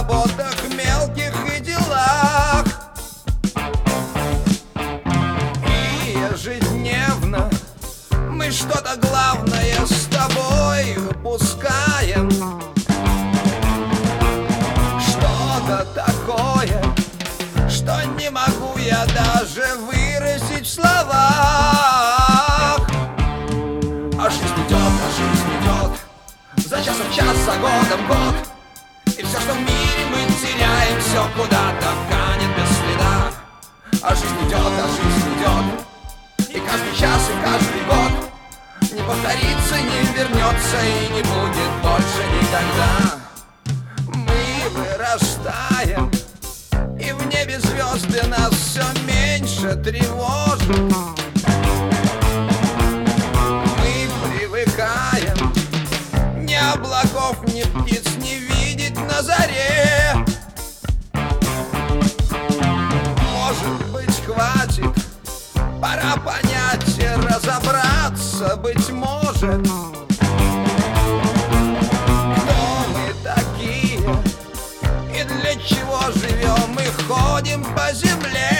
заботах мелких и делах. И ежедневно мы что-то главное с тобой упускаем. Что-то такое, что не могу я даже выразить в словах. А жизнь идет, за часом час, за годом год. И все, что в мире мы теряем, все куда-то канет без следа. А жизнь идет, и каждый час, и каждый год не повторится, не вернется и не будет больше никогда. Мы вырастаем, и в небе звезды нас все меньше тревожат. Мы привыкаем ни облаков, ни птиц не видеть на заре. Может быть, хватит, пора понять и разобраться, быть может, кто мы такие и для чего живем и ходим по земле.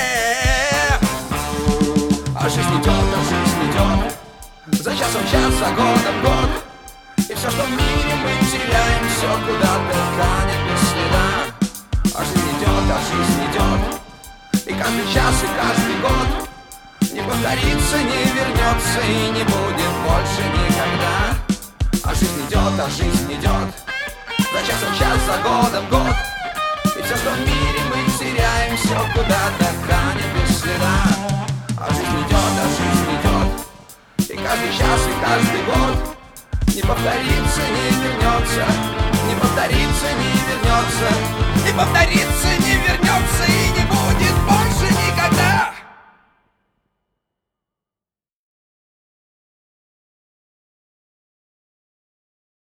А жизнь идет, за часом час, за годом год. И все, что в мире мы теряем, все куда-то канет без следа. А жизнь идет, и каждый час, и каждый год не повторится, не вернется и не будет больше никогда. А жизнь идет, за часом час, за годом год. И все, что в мире мы теряем, все куда-то канет без следа. А жизнь идет, и каждый час, и каждый год не повторится, не вернется, не повторится, не вернется, не повторится.